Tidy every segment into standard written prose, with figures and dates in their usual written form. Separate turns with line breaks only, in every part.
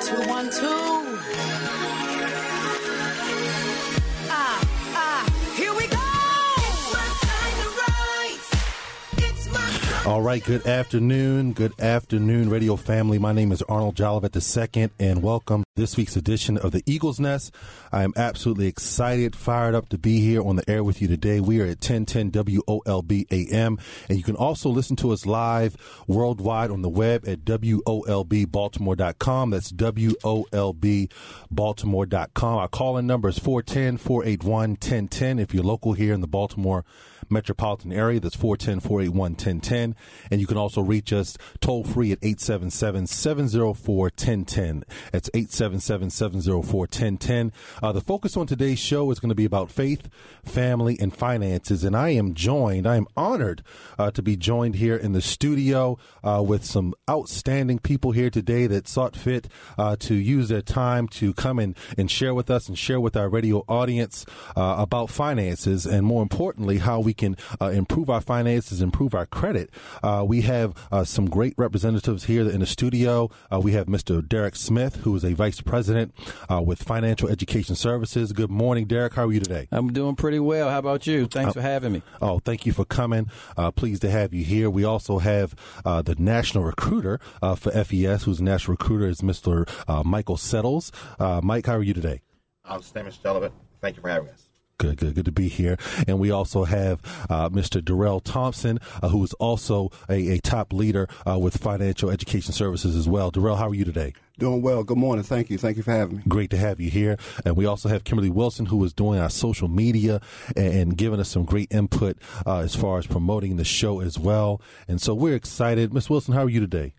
1, 2. Here we go. It's my time to rise. It's my time.
All right, good afternoon, radio family. My name is Arnold Jolivet II, and welcome to this week's edition of the Eagle's Nest. I am absolutely excited, fired up to be here on the air with you today. We are at 1010 WOLB AM, and you can also listen to us live worldwide on the web at WOLBbaltimore.com. That's WOLBbaltimore.com. Our call-in number is 410-481-1010. If you're local here in the Baltimore metropolitan area, that's 410-481-1010. And you can also reach us toll-free at 877-704-1010. That's 877-704-1010. The focus on today's show is going to be about faith, family, and finances. And I am honored to be joined here in the studio with some outstanding people here today that sought fit to use their time to come and share with us and share with our radio audience about finances, and more importantly, how we can improve our finances, improve our credit. We have some great representatives here in the studio. We have Mr. Derek Smith, who is a vice president with Financial Education Services. Good morning, Derek. How are you today?
I'm doing pretty well. How about you? Thanks for having me.
Oh, thank you for coming. Pleased to have you here. We also have the national recruiter for FES, who's the national recruiter, is Mr. Michael Settles. Mike, how are you today?
I'm Mr. Jolivet. Thank you for having us.
Good to be here. And we also have Mr. Darrell Thompson, who is also a top leader with Financial Education Services as well. Darrell, how are you today?
Doing well. Good morning. Thank you. Thank you for having me.
Great to have you here. And we also have Kimberly Wilson, who is doing our social media and giving us some great input as far as promoting the show as well. And so we're excited. Ms. Wilson, how are you today?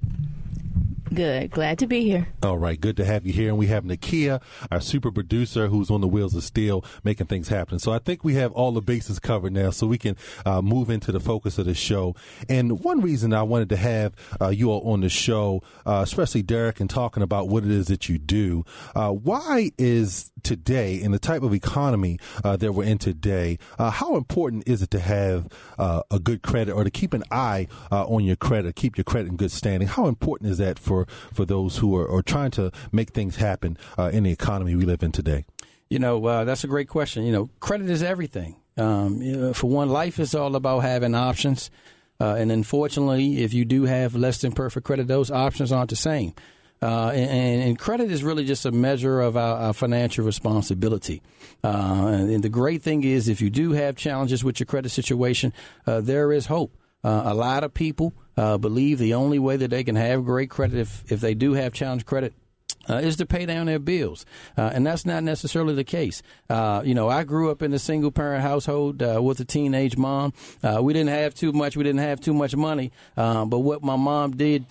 Good. Glad to be here.
All right. Good to have you here. And we have Nakia, our super producer, who's on the wheels of steel, making things happen. So I think we have all the bases covered now, so we can move into the focus of the show. And one reason I wanted to have you all on the show, especially Derek, and talking about what it is that you do. Why is today, in the type of economy that we're in today, how important is it to have a good credit, or to keep an eye on your credit, keep your credit in good standing? How important is that for those who are trying to make things happen in the economy we live in today?
That's a great question. Credit is everything. For one, life is all about having options. And unfortunately, if you do have less than perfect credit, those options aren't the same. And credit is really just a measure of our financial responsibility. And the great thing is, if you do have challenges with your credit situation, there is hope. A lot of people believe the only way that they can have great credit, if they do have challenged credit, is to pay down their bills. And that's not necessarily the case. I grew up in a single-parent household with a teenage mom. We didn't have too much. We didn't have too much money. But what my mom did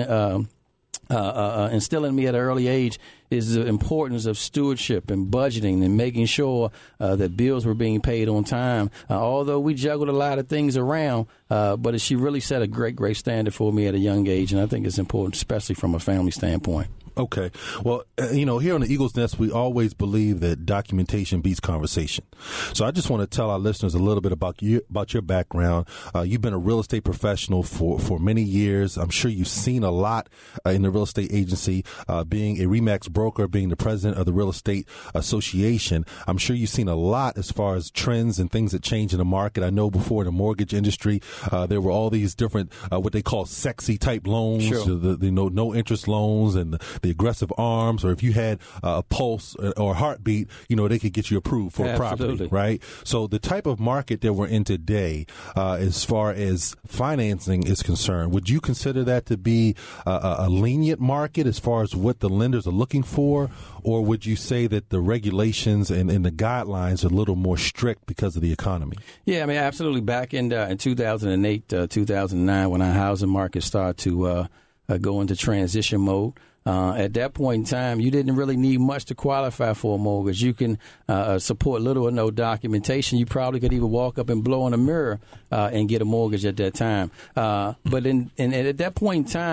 instill in me at an early age is the importance of stewardship and budgeting and making sure that bills were being paid on time. Although we juggled a lot of things around, but she really set a great standard for me at a young age, and I think it's important, especially from a family standpoint.
Okay. Well, here on the Eagle's Nest, we always believe that documentation beats conversation. So I just want to tell our listeners a little bit about your background. You've been a real estate professional for many years. I'm sure you've seen a lot in the real estate agency, being a RE/MAX broker, being the president of the Real Estate Association. I'm sure you've seen a lot as far as trends and things that change in the market. I know before in the mortgage industry, there were all these different, what they call sexy type loans,
sure.
the no interest loans, and the aggressive arms, or if you had a pulse or a heartbeat, they could get you approved for a property, right? So the type of market that we're in today, as far as financing is concerned, would you consider that to be a lenient market as far as what the lenders are looking for, or would you say that the regulations and the guidelines are a little more strict because of the economy?
Yeah, I mean, absolutely. Back in 2008, 2009, when our housing market started to go into transition mode, at that point in time, you didn't really need much to qualify for a mortgage. You can support little or no documentation. You probably could even walk up and blow in a mirror and get a mortgage at that time. But at that point in time,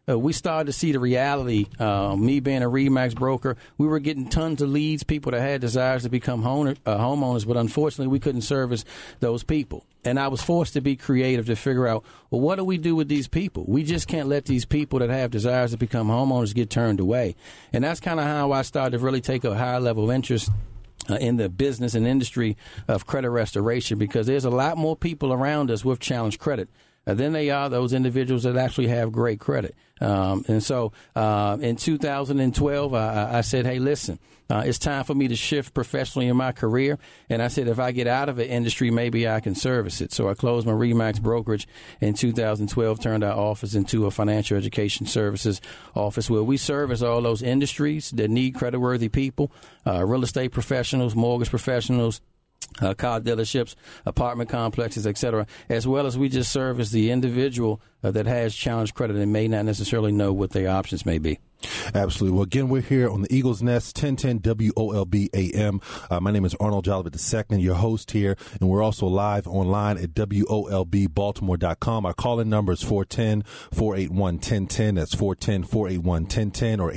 we started to see the reality. Me being a RE/MAX broker, we were getting tons of leads, people that had desires to become homeowners, but unfortunately we couldn't service those people. And I was forced to be creative to figure out, well, what do we do with these people? We just can't let these people that have desires to become homeowners get turned away. And that's kind of how I started to really take a higher level of interest in the business and industry of credit restoration, because there's a lot more people around us with challenged credit than they are those individuals that actually have great credit. And so in 2012, I said, hey, listen, it's time for me to shift professionally in my career. And I said, if I get out of the industry, maybe I can service it. So I closed my RE/MAX brokerage in 2012, turned our office into a financial education services office where we service all those industries that need creditworthy people, real estate professionals, mortgage professionals, car dealerships, apartment complexes, et cetera, as well as we just service the individual that has challenged credit and may not necessarily know what their options may be.
Absolutely. Well, again, we're here on the Eagles Nest, 1010 WOLB AM. My name is Arnold Jolivet II, your host here, and we're also live online at WOLBbaltimore.com. Our call-in number is 410-481-1010. That's 410-481-1010 or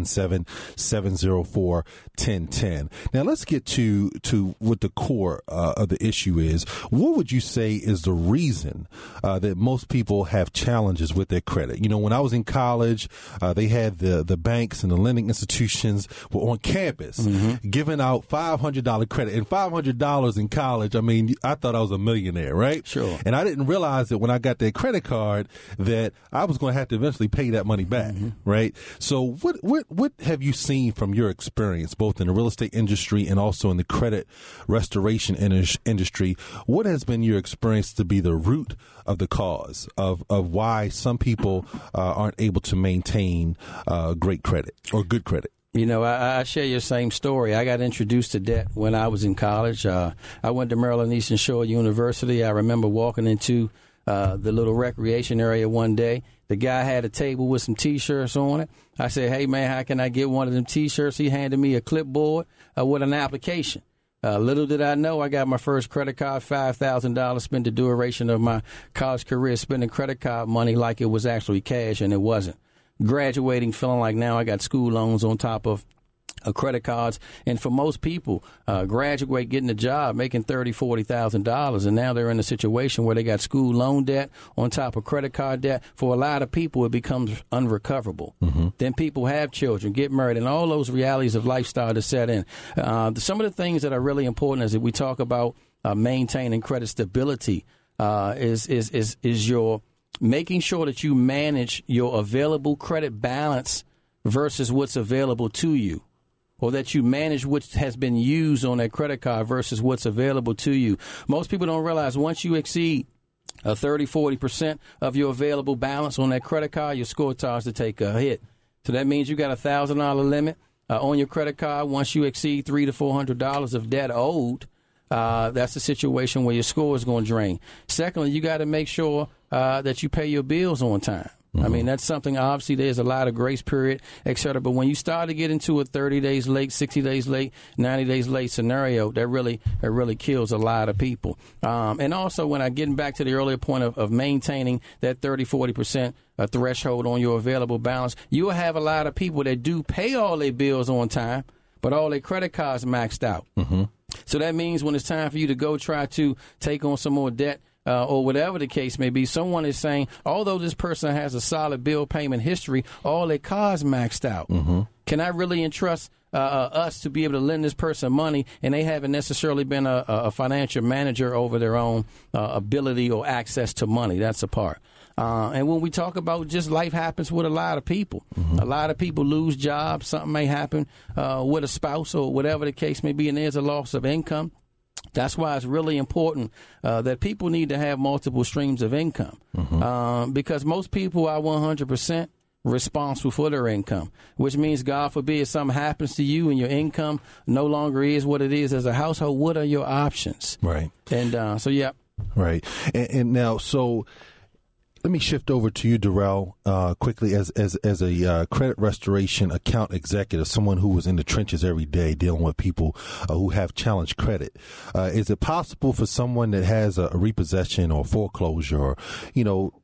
877-704-1010. Now, let's get to what the core of the issue is. What would you say is the reason that most people have challenges with their credit? You know, when I was in college, they had the banks and the lending institutions were on campus giving out $500 credit. And $500 in college, I mean, I thought I was a millionaire, right?
Sure.
And I didn't realize that when I got that credit card that I was going to have to eventually pay that money back, right? So what have you seen from your experience, both in the real estate industry and also in the credit restoration industry? What has been your experience to be the root of the cause of why some people aren't able to maintain great credit or good credit?
You know, I share your same story. I got introduced to debt when I was in college. I went to Maryland Eastern Shore University. I remember walking into the little recreation area one day. The guy had a table with some T-shirts on it. I said, hey, man, how can I get one of them T-shirts? He handed me a clipboard with an application. Little did I know, I got my first credit card, $5,000, spent the duration of my college career spending credit card money like it was actually cash, and it wasn't. Graduating, feeling like now I got school loans on top of credit cards. And for most people, graduate, getting a job, making $30,000, $40,000, and now they're in a situation where they got school loan debt on top of credit card debt. For a lot of people, it becomes unrecoverable. Then people have children, get married, and all those realities of life start to set in. Some of the things that are really important is that we talk about maintaining credit stability is your making sure that you manage your available credit balance versus what's available to you, or that you manage what has been used on that credit card versus what's available to you. Most people don't realize once you exceed 30-40% of your available balance on that credit card, your score starts to take a hit. So that means you got a $1,000 limit on your credit card. Once you exceed $300 to $400 of debt owed, that's a situation where your score is going to drain. Secondly, you got to make sure that you pay your bills on time. I mean, that's something, obviously, there's a lot of grace period, et cetera. But when you start to get into a 30 days late, 60 days late, 90 days late scenario, that really kills a lot of people. And also, when I'm getting back to the earlier point of maintaining that 30-40% threshold on your available balance, you'll have a lot of people that do pay all their bills on time, but all their credit cards maxed out. So that means when it's time for you to go try to take on some more debt, or whatever the case may be, someone is saying, although this person has a solid bill payment history, all their cards maxed out. Can I really entrust us to be able to lend this person money, and they haven't necessarily been a financial manager over their own ability or access to money? That's a part. And when we talk about just life happens with a lot of people. A lot of people lose jobs. Something may happen with a spouse or whatever the case may be, and there's a loss of income. That's why it's really important that people need to have multiple streams of income, because most people are 100% responsible for their income, which means, God forbid, something happens to you and your income no longer is what it is as a household. What are your options?
Right.
And so, yeah.
Right. And now, so let me shift over to you, Darrell, quickly as a credit restoration account executive, someone who was in the trenches every day dealing with people who have challenged credit. Is it possible for someone that has a repossession or foreclosure, or,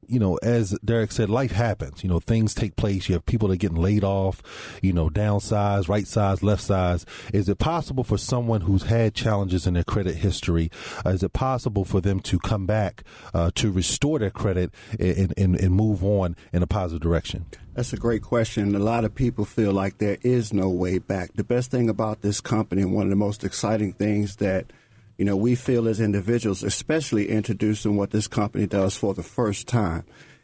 as Derek said, life happens. Things take place. You have people that are getting laid off, downsize, right size, left size. Is it possible for someone who's had challenges in their credit history, is it possible for them to come back to restore their credit and move on in a positive direction?
That's a great question. A lot of people feel like there is no way back. The best thing about this company, and one of the most exciting things that we feel as individuals, especially introducing what this company does for the first time.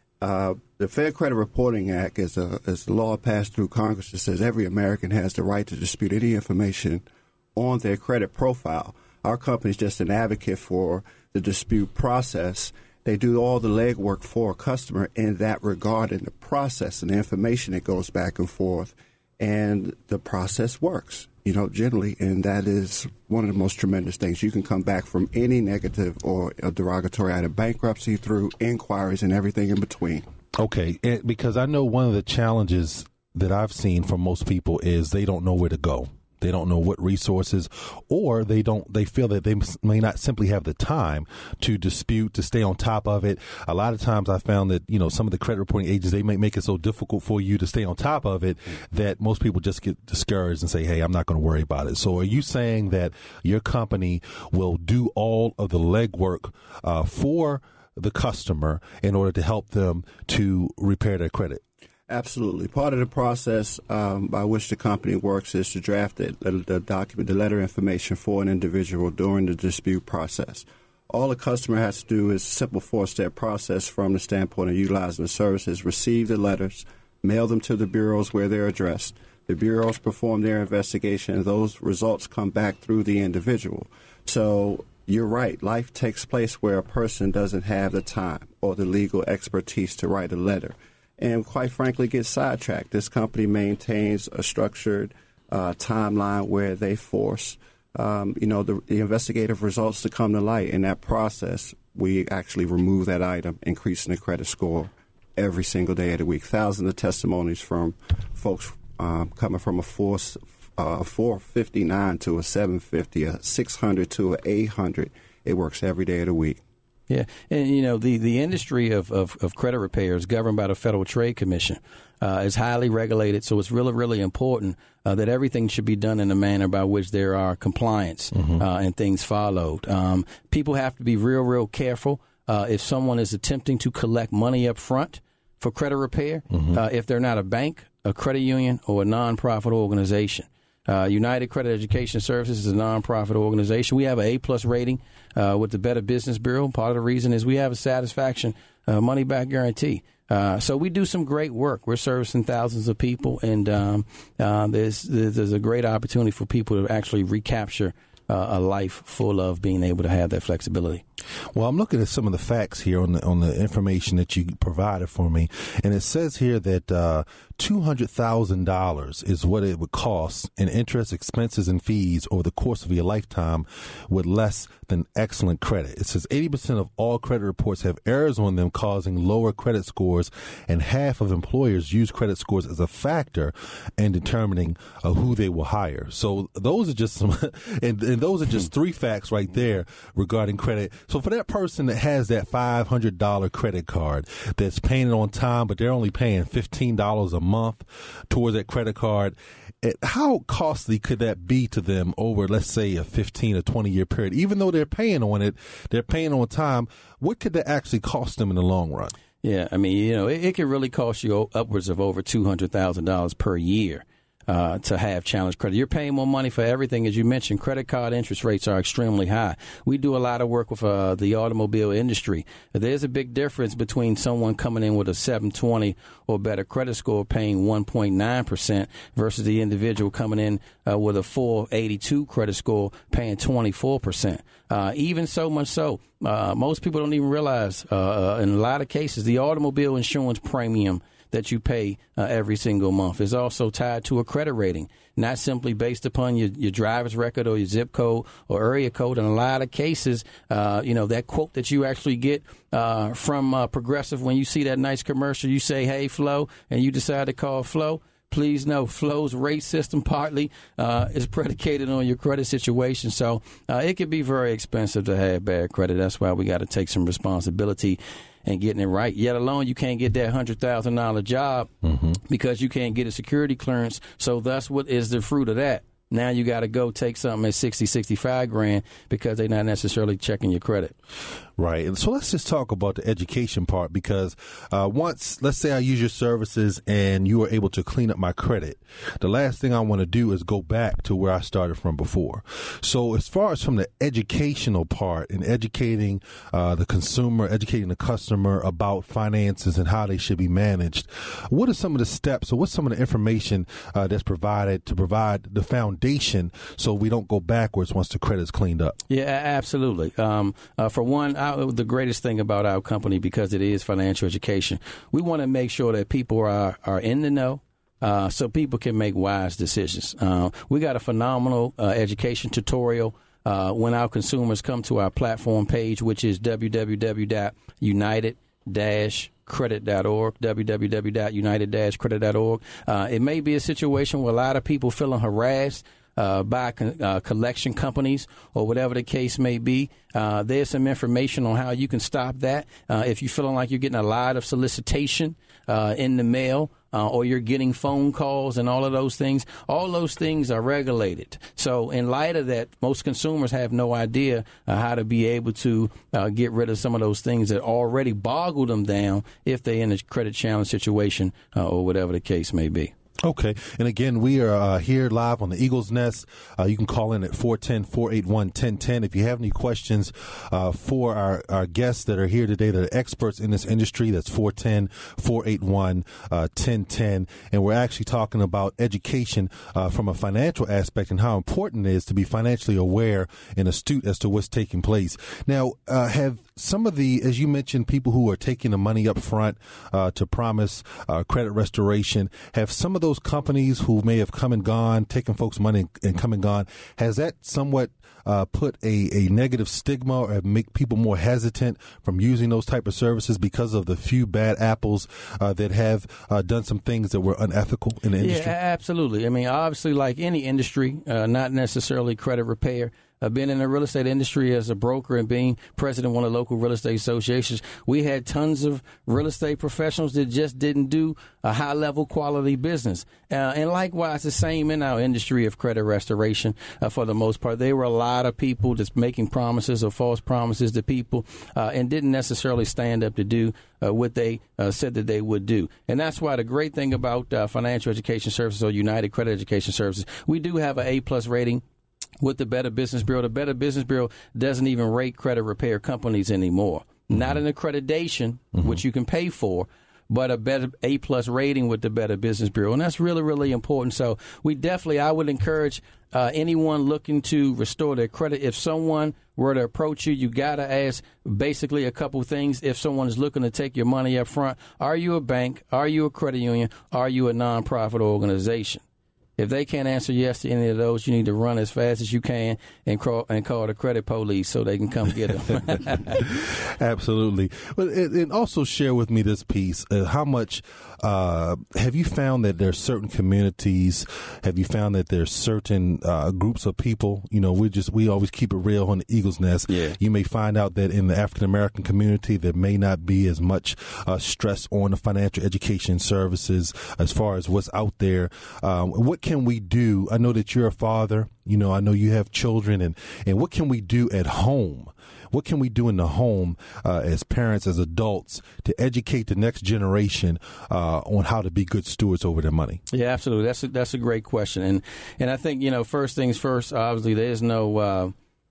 The Fair Credit Reporting Act is a law passed through Congress that says every American has the right to dispute any information on their credit profile. Our company is just an advocate for the dispute process. They do all the legwork for a customer in that regard, in the process and the information that goes back and forth, and the process works. Generally, and that is one of the most tremendous things. You can come back from any negative or a derogatory item, bankruptcy through inquiries and everything in between.
Okay, because I know one of the challenges that I've seen from most people is they don't know where to go. They don't know what resources, or they feel that they may not simply have the time to dispute, to stay on top of it. A lot of times I found that, some of the credit reporting agents, they may make it so difficult for you to stay on top of it that most people just get discouraged and say, hey, I'm not going to worry about it. So are you saying that your company will do all of the legwork for the customer in order to help them to repair their credit?
Absolutely. Part of the process by which the company works is to draft the document, the letter information for an individual during the dispute process. All the customer has to do is a simple 4-step process from the standpoint of utilizing the services: receive the letters, mail them to the bureaus where they're addressed. The bureaus perform their investigation, and those results come back through the individual. So you're right. Life takes place where a person doesn't have the time or the legal expertise to write a letter, and quite frankly get sidetracked. This company maintains a structured timeline where they force the investigative results to come to light. In that process, we actually remove that item, increasing the credit score every single day of the week. Thousands of testimonies from folks coming from a 459 to a 750, a 600 to a 800. It works every day of the week.
Yeah, and the industry of credit repair is governed by the Federal Trade Commission. It's highly regulated, so it's really, really important that everything should be done in a manner by which there are compliance and things followed. People have to be real, real careful if someone is attempting to collect money up front for credit repair, if they're not a bank, a credit union, or a nonprofit organization. United Credit Education Services is a nonprofit organization. We have an A+ rating with the Better Business Bureau. Part of the reason is we have a satisfaction money-back guarantee. So we do some great work. We're servicing thousands of people, and there's a great opportunity for people to actually recapture a life full of being able to have that flexibility.
Well, I'm looking at some of the facts here on the information that you provided for me, and it says here that $200,000 is what it would cost in interest, expenses, and fees over the course of your lifetime with less than excellent credit. It says 80% of all credit reports have errors on them, causing lower credit scores, and half of employers use credit scores as a factor in determining who they will hire. So those are just some, and those are just 3 facts right there regarding credit. So for that person that has that $500 credit card that's paying it on time, but they're only paying $15 a month towards that credit card, how costly could that be to them over, let's say, a 15 or 20-year period? Even though they're paying on it, they're paying on time, what could that actually cost them in the long run?
Yeah, I mean, it can really cost you upwards of over $200,000 per year. To have challenged credit. You're paying more money for everything. As you mentioned, credit card interest rates are extremely high. We do a lot of work with the automobile industry. There's a big difference between someone coming in with a 720 or better credit score paying 1.9% versus the individual coming in with a 482 credit score paying 24%. Even so much so, most people don't even realize in a lot of cases the automobile insurance premium that you pay every single month is also tied to a credit rating, not simply based upon your driver's record or your zip code or area code. In a lot of cases, that quote that you actually get from Progressive when you see that nice commercial, you say, hey, Flo, and you decide to call Flo, please know Flo's rate system partly is predicated on your credit situation. So it can be very expensive to have bad credit. That's why we got to take some responsibility and getting it right. Yet alone, you can't get that $100,000 job because you can't get a security clearance. So thus, what is the fruit of that? Now you got to go take something at 60, 65 grand because they're not necessarily checking your credit.
Right. And so let's just talk about the education part, because once, let's say I use your services and you are able to clean up my credit, the last thing I want to do is go back to where I started from before. So as far as from the educational part and educating the consumer, educating the customer about finances and how they should be managed, what are some of the steps or what's some of the information that's provided to provide the foundation so we don't go backwards once the credit's cleaned up?
Yeah, absolutely. For one, the greatest thing about our company, because it is financial education, we want to make sure that people are in the know so people can make wise decisions. We got a phenomenal education tutorial when our consumers come to our platform page, which is www.united-credit.org, www.united-credit.org. It may be a situation where a lot of people feeling harassed by collection companies or whatever the case may be. There's some information on how you can stop that. If you're feeling like you're getting a lot of solicitation in the mail, or you're getting phone calls and all of those things are regulated. So in light of that, most consumers have no idea how to be able to get rid of some of those things that already boggle them down if they're in a credit challenge situation or whatever the case may be.
Okay. And again, we are here live on the Eagle's Nest. You can call in at 410-481-1010. If you have any questions for our guests that are here today that are experts in this industry, that's 410-481-1010. And we're actually talking about education from a financial aspect and how important it is to be financially aware and astute as to what's taking place. Now, have some of the, as you mentioned, people who are taking the money up front to promise credit restoration, have some of those companies who may have come and gone, taken folks' money and come and gone, has that somewhat put a negative stigma or make people more hesitant from using those type of services because of the few bad apples that have done some things that were unethical in the industry?
Yeah, absolutely. I mean, obviously, like any industry, not necessarily credit repair, being in the real estate industry as a broker and being president of one of the local real estate associations, we had tons of real estate professionals that just didn't do a high-level quality business. And likewise, the same in our industry of credit restoration for the most part. There were a lot of people just making promises or false promises to people and didn't necessarily stand up to do what they said that they would do. And that's why the great thing about Financial Education Services or United Credit Education Services, we do have an A+ rating with the Better Business Bureau. The Better Business Bureau doesn't even rate credit repair companies anymore. Not an accreditation, which you can pay for, but a better A+ rating with the Better Business Bureau. And that's really, really important. So I would encourage anyone looking to restore their credit. If someone were to approach you, you got to ask basically a couple things. If someone is looking to take your money up front, are you a bank? Are you a credit union? Are you a nonprofit organization? If they can't answer yes to any of those, you need to run as fast as you can and call the credit police so they can come get them.
Absolutely. But and also share with me this piece. How much have you found that there are certain communities? Have you found that there's certain groups of people? You know, we always keep it real on the Eagle's Nest.
Yeah.
You may find out that in the African American community, there may not be as much stress on the financial education services as far as what's out there. What can we do? I know that you're a father. You know, I know you have children. And what can we do at home? What can we do in the home as parents, as adults, to educate the next generation on how to be good stewards over their money?
Yeah, absolutely. That's a great question. And I think, first things first, obviously, there's no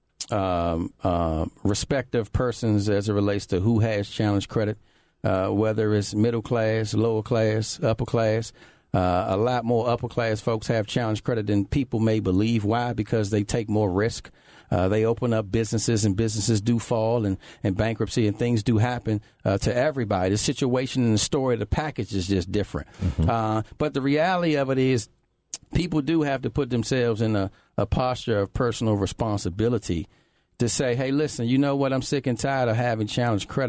respect of persons as it relates to who has challenged credit, whether it's middle class, lower class, upper class. A lot more upper class folks have challenged credit than people may believe. Why? Because they take more risk. They open up businesses and businesses do fall and bankruptcy and things do happen to everybody. The situation and the story of the package is just different. But the reality of it is people do have to put themselves in a posture of personal responsibility to say, hey, listen, you know what? I'm sick and tired of having challenged credit.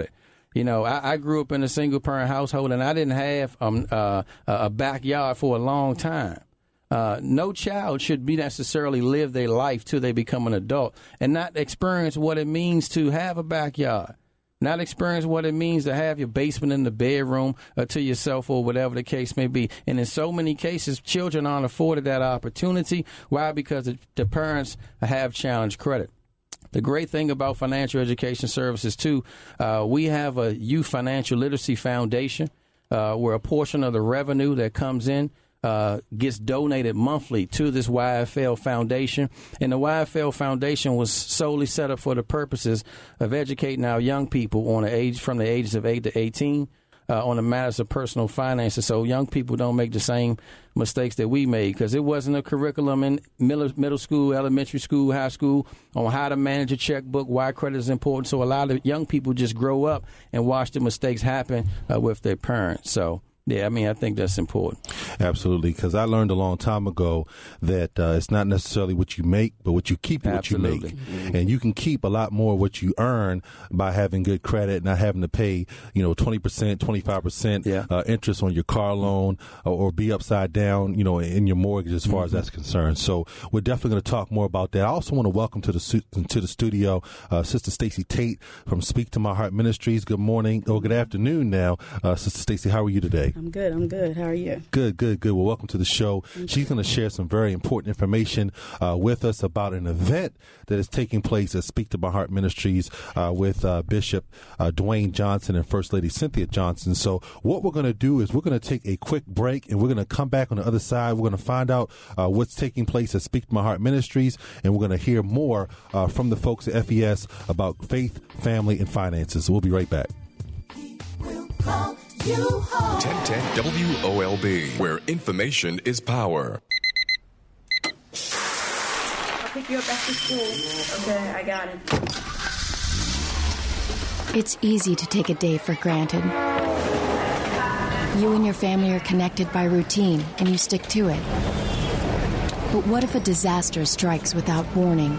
You know, I grew up in a single-parent household, and I didn't have a backyard for a long time. No child should be necessarily live their life till they become an adult and not experience what it means to have a backyard, not experience what it means to have your basement in the bedroom to yourself or whatever the case may be. And in so many cases, children aren't afforded that opportunity. Why? Because the parents have challenged credit. The great thing about financial education services, too, we have a youth financial literacy foundation where a portion of the revenue that comes in gets donated monthly to this YFL Foundation. And the YFL Foundation was solely set up for the purposes of educating our young people from the ages of 8 to 18 on the matters of personal finances, so young people don't make the same mistakes that we made, because it wasn't a curriculum in middle school, elementary school, high school on how to manage a checkbook, why credit is important. So a lot of young people just grow up and watch the mistakes happen with their parents. So yeah, I mean, I think that's important.
Absolutely, because I learned a long time ago that it's not necessarily what you make, but what you keep and what you make. Mm-hmm. And you can keep a lot more of what you earn by having good credit, not having to pay, 20%, 25% interest on your car loan or be upside down, in your mortgage as far as that's concerned. So we're definitely going to talk more about that. I also want to welcome to the studio Sister Stacy Tate from Speak to My Heart Ministries. Good morning, or good afternoon now. Sister Stacy, how are you today?
I'm good. How are you?
Good. Well, welcome to the show. She's going to share some very important information with us about an event that is taking place at Speak to My Heart Ministries with Bishop Dwayne Johnson and First Lady Cynthia Johnson. So what we're going to do is we're going to take a quick break, and we're going to come back on the other side. We're going to find out what's taking place at Speak to My Heart Ministries, and we're going to hear more from the folks at FES about faith, family, and finances. We'll be right back.
1010 WOLB, where information is power.
I'll pick you up after school. Okay, I got it.
It's easy to take a day for granted. You and your family are connected by routine, and you stick to it. But what if a disaster strikes without warning?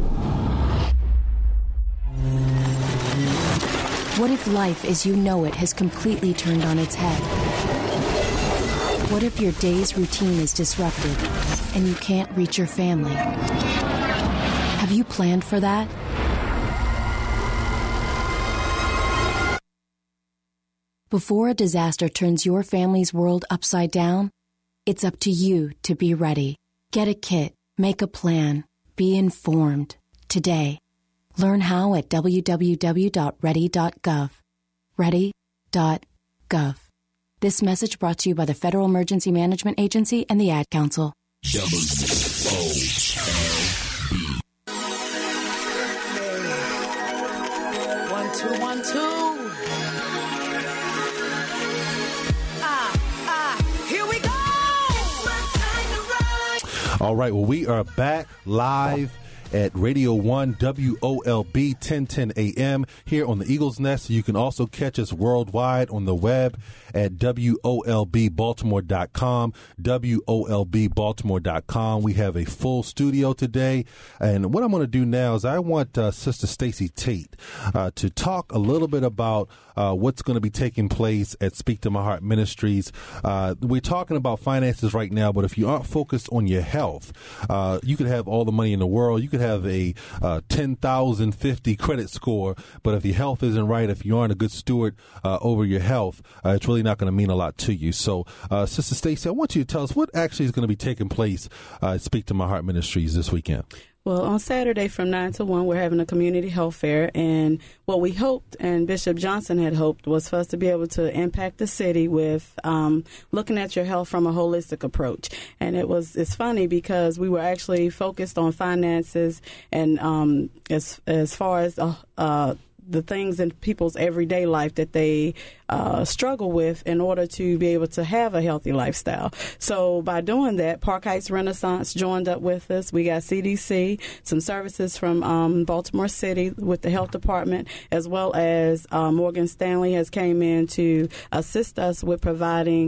What if life as you know it has completely turned on its head? What if your day's routine is disrupted and you can't reach your family? Have you planned for that? Before a disaster turns your family's world upside down, it's up to you to be ready. Get a kit, make a plan, be informed today. Learn how at www.ready.gov. Ready.gov. This message brought to you by the Federal Emergency Management Agency and the Ad Council.
WOLB. 1, 2, 1, 2. Here we go. It's my time to ride.
All right, well, we are back live at Radio 1 WOLB 1010 AM here on the Eagle's Nest. You can also catch us worldwide on the web at WOLBbaltimore.com, WOLBbaltimore.com. We have a full studio today. And what I'm going to do now is I want Sister Stacy Tate to talk a little bit about what's going to be taking place at Speak to My Heart Ministries. We're talking about finances right now, but if you aren't focused on your health, you could have all the money in the world. You could have a 10,050 credit score, but if your health isn't right, if you aren't a good steward over your health, it's really not going to mean a lot to you. So, Sister Stacy, I want you to tell us what actually is going to be taking place at Speak to My Heart Ministries this weekend.
Well, on Saturday from 9 to 1, we're having a community health fair. And what we hoped, and Bishop Johnson had hoped, was for us to be able to impact the city with looking at your health from a holistic approach. And it's funny because we were actually focused on finances and as far as the things in people's everyday life that they struggle with in order to be able to have a healthy lifestyle. So by doing that, Park Heights Renaissance joined up with us. We got CDC, some services from Baltimore City with the health department, as well as Morgan Stanley has came in to assist us with providing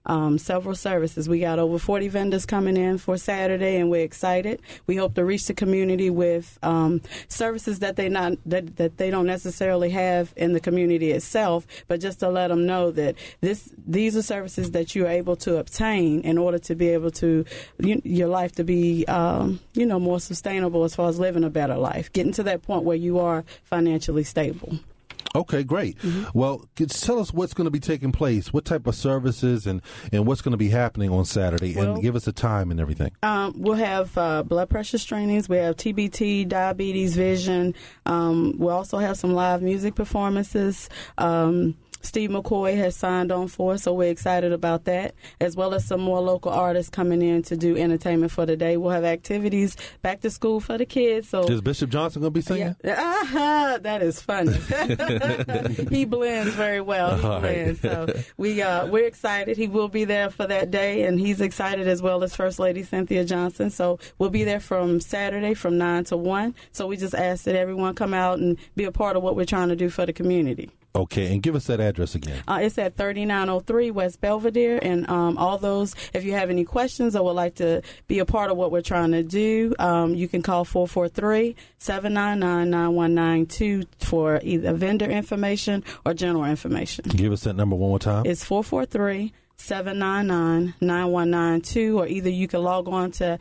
several services. We got over 40 vendors coming in for Saturday, and we're excited. We hope to reach the community with services that they don't necessarily have in the community itself, but just to let them know that these are services that you're able to obtain in order to be able to your life to be more sustainable as far as living a better life, getting to that point where you are financially stable.
Okay, great. Well, tell us what's going to be taking place, what type of services and what's going to be happening on Saturday, and give us a time and everything.
We'll have blood pressure screenings. We have TBT, diabetes, vision. We'll also have some live music performances. Steve McCoy has signed on for us, so we're excited about that, as well as some more local artists coming in to do entertainment for the day. We'll have activities back to school for the kids. So
is Bishop Johnson going to be singing?
Yeah. That is funny. He blends very well. So we're excited. He will be there for that day, and he's excited as well as First Lady Cynthia Johnson. So we'll be there from Saturday from 9 to 1. So we just ask that everyone come out and be a part of what we're trying to do for the community.
Okay, and give us that address again.
It's at 3903 West Belvedere, and all those, if you have any questions or would like to be a part of what we're trying to do, you can call 443-799-9192 for either vendor information or general information.
Give us that number one more time.
It's 443-799-9192, or either you can log on to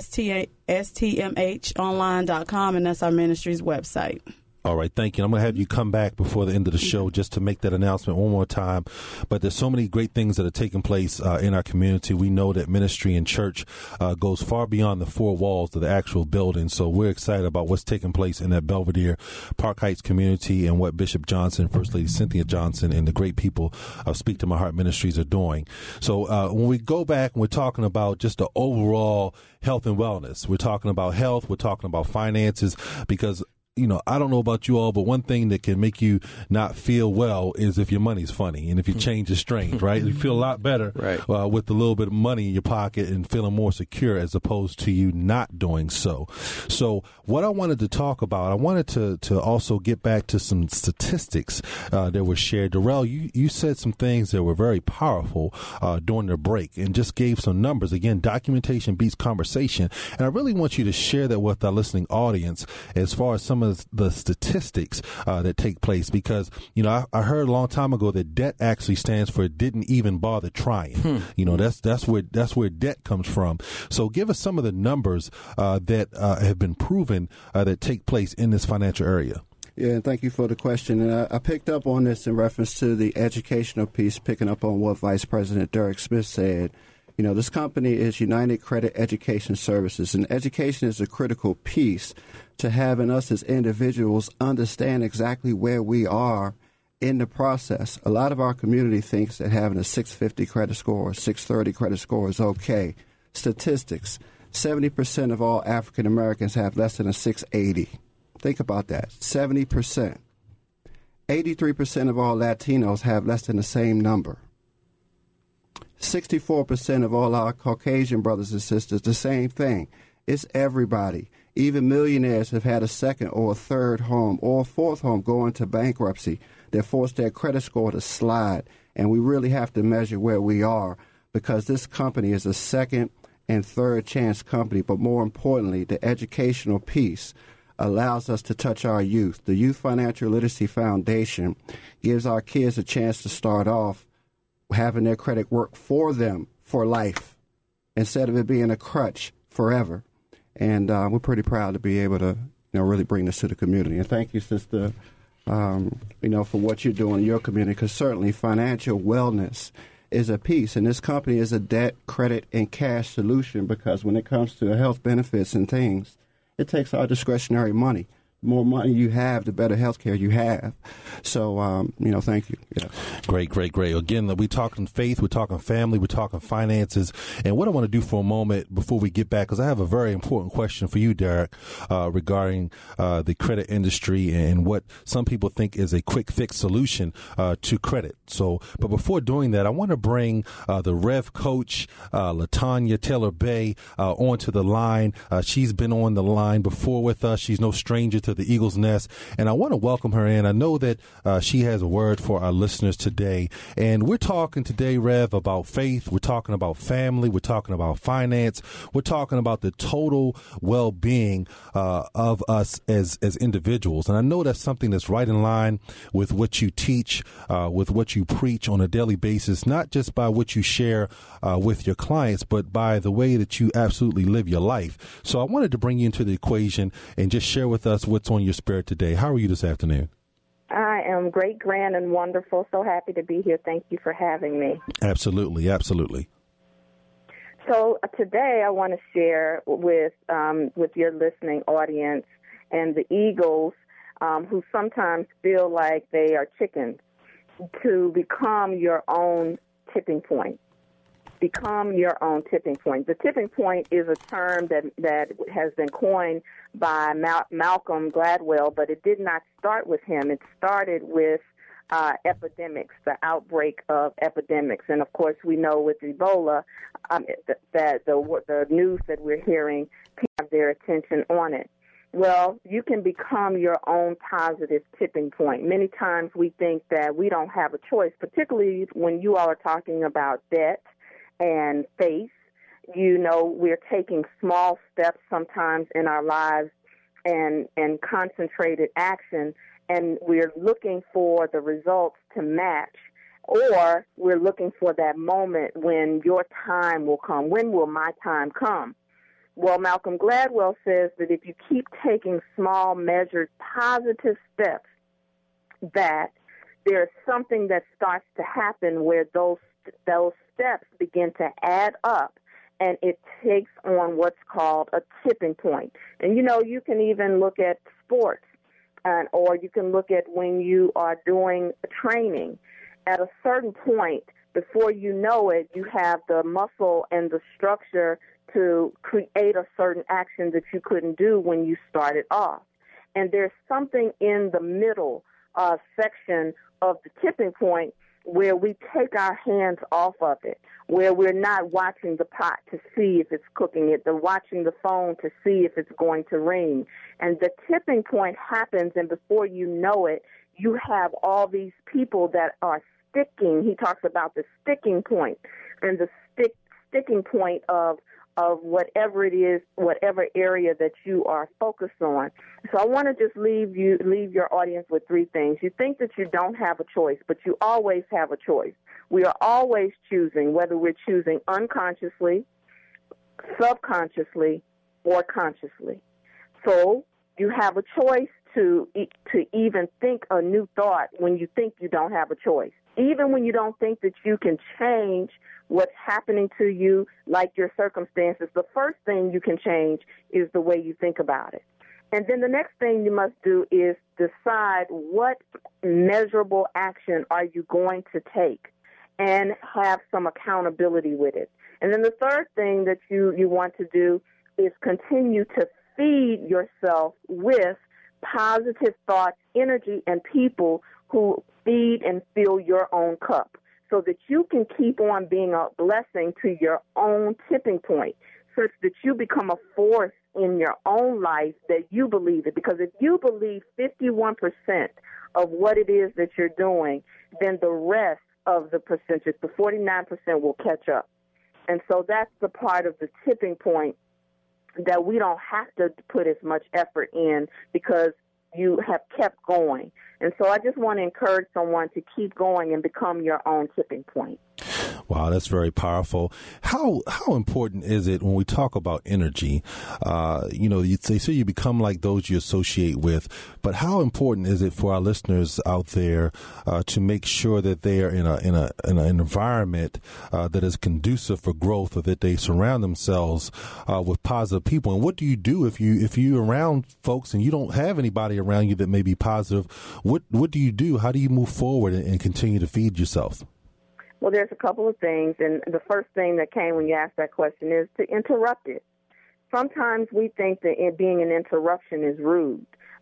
stmhonline.com, and that's our ministry's website.
All right, thank you. I'm going to have you come back before the end of the show just to make that announcement one more time. But there's so many great things that are taking place in our community. We know that ministry and church goes far beyond the four walls of the actual building. So we're excited about what's taking place in that Belvedere Park Heights community and what Bishop Johnson, First Lady Cynthia Johnson, and the great people of Speak to My Heart Ministries are doing. So when we go back and we're talking about just the overall health and wellness, we're talking about health, we're talking about finances, because I don't know about you all, but one thing that can make you not feel well is if your money's funny and if your change is strange, right? You feel a lot better with a little bit of money in your pocket and feeling more secure as opposed to you not doing so. So what I wanted to talk about, I wanted to also get back to some statistics that were shared. Darrell, you said some things that were very powerful during the break and just gave some numbers. Again, documentation beats conversation. And I really want you to share that with our listening audience as far as some of the statistics that take place, because I heard a long time ago that debt actually stands for didn't even bother trying. That's where debt comes from. So give us some of the numbers that have been proven that take place in this financial area.
Yeah, and thank you for the question. And I picked up on this in reference to the educational piece, picking up on what Vice President Derek Smith said. This company is United Credit Education Services, and education is a critical piece to having us as individuals understand exactly where we are in the process. A lot of our community thinks that having a 650 credit score or 630 credit score is okay. Statistics, 70% of all African Americans have less than a 680. Think about that, 70%. 83% of all Latinos have less than the same number. 64% of all our Caucasian brothers and sisters, the same thing. It's everybody. Even millionaires have had a second or a third home or a fourth home go into bankruptcy. They're forced their credit score to slide. And we really have to measure where we are, because this company is a second and third chance company. But more importantly, the educational piece allows us to touch our youth. The Youth Financial Literacy Foundation gives our kids a chance to start off having their credit work for them for life instead of it being a crutch forever. And we're pretty proud to be able to really bring this to the community. And thank you, Sister, for what you're doing in your community, because certainly financial wellness is a piece. And this company is a debt, credit, and cash solution, because when it comes to health benefits and things, it takes our discretionary money. The more money you have, the better health care you have. So, thank you. Yeah.
Great. Again, we're talking faith, we're talking family, we're talking finances. And what I want to do for a moment before we get back, because I have a very important question for you, Derek, regarding the credit industry and what some people think is a quick fix solution to credit. So, but before doing that, I want to bring the Rev Coach, LaTanya Taylor Bay, onto the line. She's been on the line before with us. She's no stranger to to the Eagle's Nest, and I want to welcome her in. I know that she has a word for our listeners today, and we're talking today, Rev, about faith. We're talking about family. We're talking about finance. We're talking about the total well-being of us as individuals, and I know that's something that's right in line with what you teach, with what you preach on a daily basis, not just by what you share with your clients, but by the way that you absolutely live your life. So I wanted to bring you into the equation and just share with us what's on your spirit today. How are you this afternoon?
I am great, grand, and wonderful. So happy to be here. Thank you for having me.
Absolutely, absolutely.
So today I want to share with your listening audience and the Eagles who sometimes feel like they are chickens, to become your own tipping point. Become your own tipping point. The tipping point is a term that has been coined by Malcolm Gladwell, but it did not start with him. It started with epidemics, the outbreak of epidemics. And, of course, we know with Ebola that the news that we're hearing have their attention on it. Well, you can become your own positive tipping point. Many times we think that we don't have a choice, particularly when you all are talking about debt and faith. You know, we're taking small steps sometimes in our lives and concentrated action, and we're looking for the results to match, or we're looking for that moment when your time will come. When will my time come? Well, Malcolm Gladwell says that if you keep taking small, measured, positive steps, that there's something that starts to happen where those steps begin to add up, and it takes on what's called a tipping point. And, you know, you can even look at sports, or you can look at when you are doing training. At a certain point, before you know it, you have the muscle and the structure to create a certain action that you couldn't do when you started off. And there's something in the middle section of the tipping point where we take our hands off of it, where we're not watching the pot to see if it's cooking it, they're watching the phone to see if it's going to ring. And the tipping point happens, and before you know it, you have all these people that are sticking. He talks about the sticking point, and the sticking point of whatever it is, whatever area that you are focused on. So I want to just leave your audience with three things. You think that you don't have a choice, but you always have a choice. We are always choosing, whether we're choosing unconsciously, subconsciously, or consciously. So you have a choice to even think a new thought when you think you don't have a choice. Even when you don't think that you can change what's happening to you, like your circumstances, the first thing you can change is the way you think about it. And then the next thing you must do is decide what measurable action are you going to take and have some accountability with it. And then the third thing that you want to do is continue to feed yourself with positive thoughts, energy, and people who feed and fill your own cup, so that you can keep on being a blessing to your own tipping point, such that you become a force in your own life that you believe it. Because if you believe 51% of what it is that you're doing, then the rest of the percentage, the 49%, will catch up. And so that's the part of the tipping point that we don't have to put as much effort in, because you have kept going. And so I just want to encourage someone to keep going and become your own tipping point.
Wow, that's very powerful. How important is it when we talk about energy? They say you become like those you associate with, but how important is it for our listeners out there to make sure that they are in an environment that is conducive for growth, or that they surround themselves with positive people? And what do you do if you're around folks and you don't have anybody around you that may be positive? What do you do? How do you move forward and continue to feed yourself?
Well, there's a couple of things, and the first thing that came when you asked that question is to interrupt it. Sometimes we think that being an interruption is rude.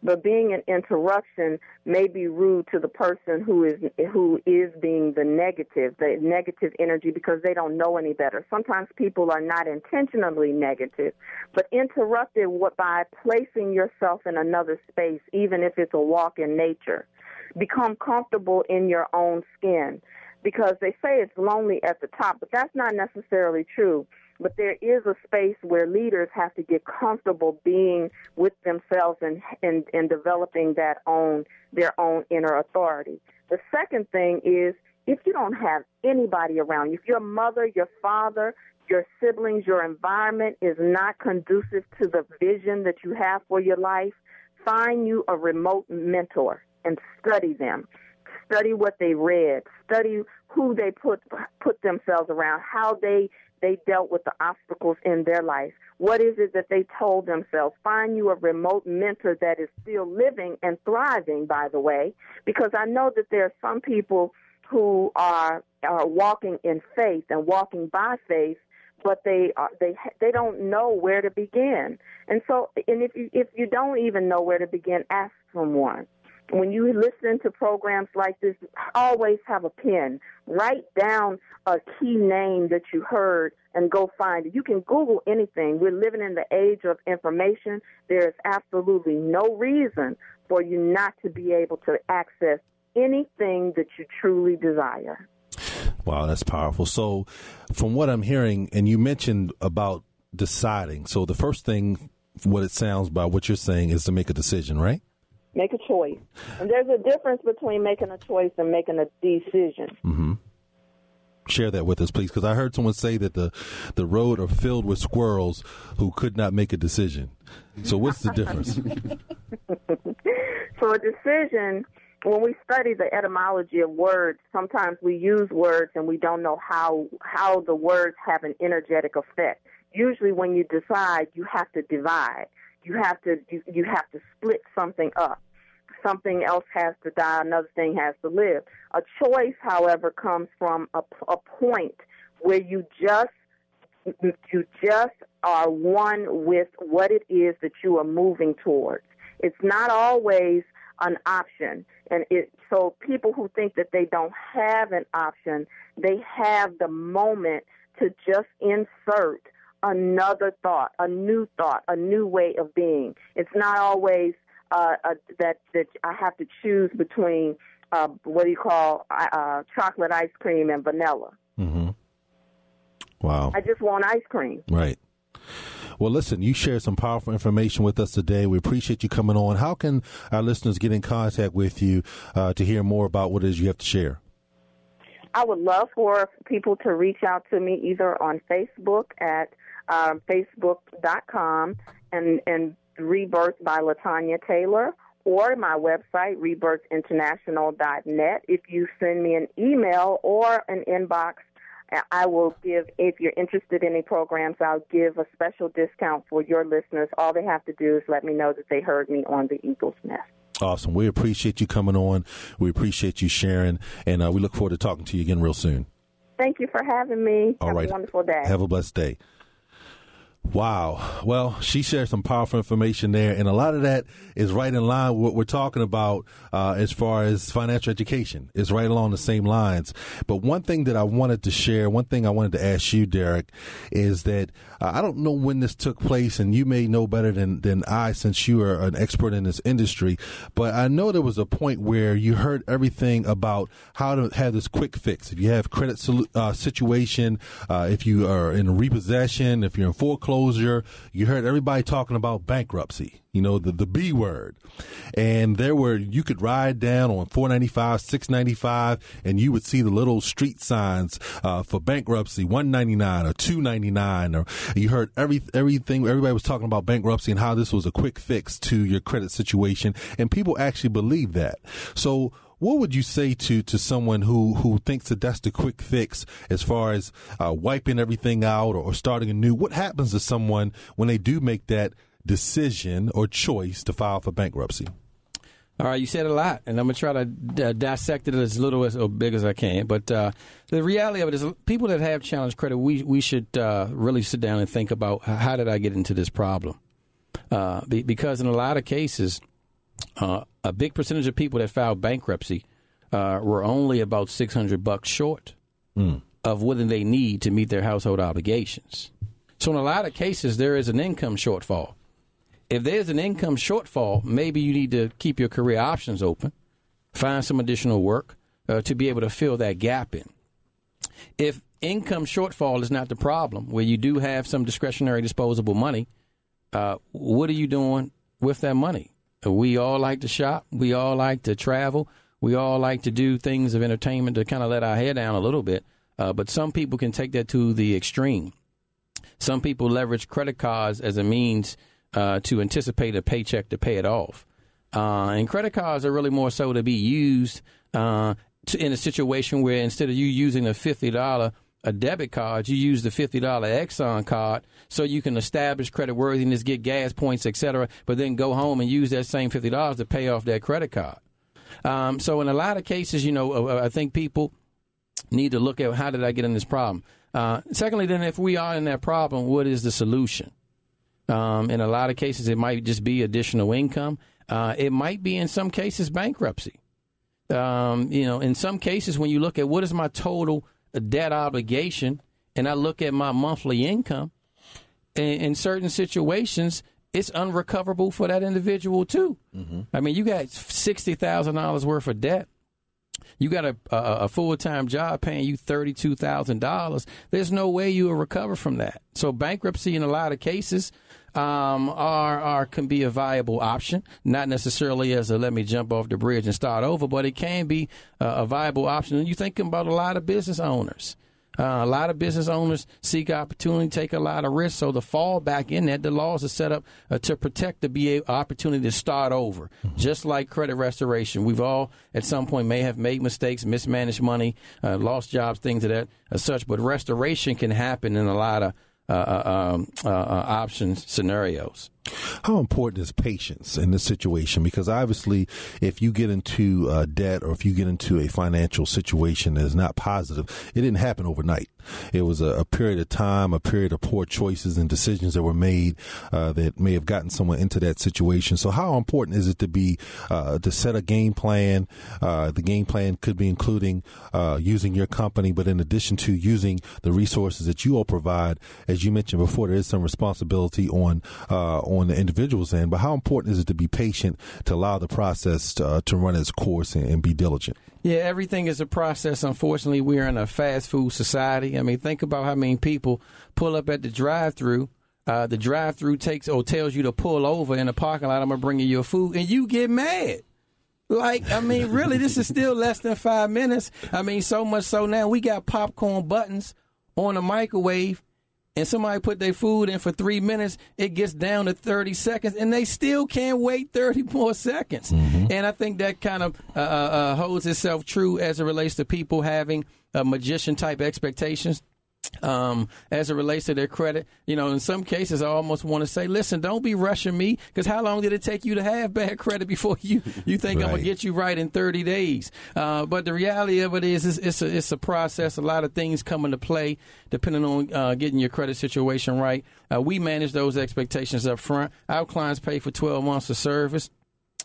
But being an interruption may be rude to the person who is being the negative energy, because they don't know any better. Sometimes people are not intentionally negative, but interrupted by placing yourself in another space, even if it's a walk in nature. Become comfortable in your own skin, because they say it's lonely at the top, but that's not necessarily true. But there is a space where leaders have to get comfortable being with themselves and developing their own inner authority. The second thing is, if you don't have anybody around you, if your mother, your father, your siblings, your environment is not conducive to the vision that you have for your life, find you a remote mentor and study them. Study what they read. Study who they put themselves around, how they dealt with the obstacles in their life. What is it that they told themselves? Find you a remote mentor that is still living and thriving, by the way, because I know that there are some people who are walking in faith and walking by faith, but they don't know where to begin. And if you don't even know where to begin, ask someone. When you listen to programs like this, always have a pen. Write down a key name that you heard and go find it. You can Google anything. We're living in the age of information. There is absolutely no reason for you not to be able to access anything that you truly desire.
Wow, that's powerful. So from what I'm hearing, and you mentioned about deciding, so the first thing, what it sounds by what you're saying, is to make a decision, right?
Make a choice. And there's a difference between making a choice and making a decision.
Mm-hmm. Share that with us, please, because I heard someone say that the road are filled with squirrels who could not make a decision. So what's the difference?
So a decision, when we study the etymology of words, sometimes we use words and we don't know how the words have an energetic effect. Usually when you decide, you have to divide. You have to split something up. Something else has to die. Another thing has to live. A choice, however, comes from a point where you just are one with what it is that you are moving towards. It's not always an option. And so people who think that they don't have an option, they have the moment to just insert another thought, a new way of being. It's not always that I have to choose between chocolate ice cream and vanilla.
Mm-hmm. Wow.
I just want ice cream.
Right. Well, listen, you shared some powerful information with us today. We appreciate you coming on. How can our listeners get in contact with you to hear more about what it is you have to share?
I would love for people to reach out to me either on Facebook at facebook.com and Rebirth by LaTanya Taylor, or my website, rebirthinternational.net. If you send me an email or an inbox, I will give, if you're interested in any programs, I'll give a special discount for your listeners. All they have to do is let me know that they heard me on the Eagle's Nest.
Awesome. We appreciate you coming on. We appreciate you sharing, and we look forward to talking to you again real soon.
Thank you for having me.
All right.
Have a wonderful day.
Have a blessed day. Wow. Well, she shared some powerful information there, and a lot of that is right in line with what we're talking about as far as financial education. It's right along the same lines. But one thing that I wanted to share, one thing I wanted to ask you, Derek, is that I don't know when this took place, and you may know better than I, since you are an expert in this industry, but I know there was a point where you heard everything about how to have this quick fix. If you have credit situation, if you are in repossession, if you're in foreclosure, you heard everybody talking about bankruptcy, the B word. And you could ride down on 495, 695, and you would see the little street signs for bankruptcy, 199 or 299. Or you heard everything. Everybody was talking about bankruptcy and how this was a quick fix to your credit situation. And people actually believe that. So what would you say to someone who thinks that that's the quick fix as far as wiping everything out or starting anew? What happens to someone when they do make that decision or choice to file for bankruptcy?
All right, you said a lot, and I'm going to try to dissect it as little or big as I can. But the reality of it is people that have challenged credit, we should really sit down and think about how did I get into this problem? Because in a lot of cases, a big percentage of people that filed bankruptcy were only about $600 short of what they need to meet their household obligations. So in a lot of cases, there is an income shortfall. If there's an income shortfall, maybe you need to keep your career options open, find some additional work to be able to fill that gap in. If income shortfall is not the problem, where you do have some discretionary disposable money, what are you doing with that money? We all like to shop. We all like to travel. We all like to do things of entertainment to kind of let our hair down a little bit. But some people can take that to the extreme. Some people leverage credit cards as a means to anticipate a paycheck to pay it off. And credit cards are really more so to be used in a situation where instead of you using a $50 a debit card, you use the $50 Exxon card so you can establish creditworthiness, get gas points, etc., but then go home and use that same $50 to pay off that credit card. So in a lot of cases, I think people need to look at how did I get in this problem. Secondly, then, if we are in that problem, what is the solution? In a lot of cases, it might just be additional income. It might be, in some cases, bankruptcy. In some cases, when you look at what is my total debt obligation, and I look at my monthly income, in certain situations, it's unrecoverable for that individual, too. Mm-hmm. I mean, you got $60,000 worth of debt. You got a full-time job paying you $32,000. There's no way you will recover from that. So bankruptcy in a lot of cases can be a viable option, not necessarily as a let me jump off the bridge and start over, but it can be a viable option. And you think about a lot of business owners. A lot of business owners seek opportunity, take a lot of risks. So the fallback in that, the laws are set up to protect the opportunity to start over. Mm-hmm. Just like credit restoration, we've all at some point may have made mistakes, mismanaged money, lost jobs, things of that such. But restoration can happen in a lot of option scenarios.
How important is patience in this situation? Because obviously, if you get into debt or if you get into a financial situation that is not positive, it didn't happen overnight. It was a period of time, a period of poor choices and decisions that were made that may have gotten someone into that situation. So how important is it to set a game plan? The game plan could be including using your company, but in addition to using the resources that you all provide, as you mentioned before, there is some responsibility on the individual's end, but how important is it to be patient, to allow the process to run its course and be diligent?
Yeah, everything is a process. Unfortunately, we're in a fast food society. I mean, think about how many people pull up at the drive-thru. The drive-thru tells you to pull over in the parking lot. I'm going to bring you your food, and you get mad. Really, this is still less than 5 minutes. I mean, so much so now we got popcorn buttons on the microwave, and somebody put their food in for 3 minutes, it gets down to 30 seconds, and they still can't wait 30 more seconds. Mm-hmm. And I think that kind of holds itself true as it relates to people having magician-type expectations. As it relates to their credit, in some cases, I almost want to say, listen, don't be rushing me, because how long did it take you to have bad credit before you think right. I'm going to get you right in 30 days? But the reality of it is it's a process. A lot of things come into play depending on getting your credit situation right. We manage those expectations up front. Our clients pay for 12 months of service.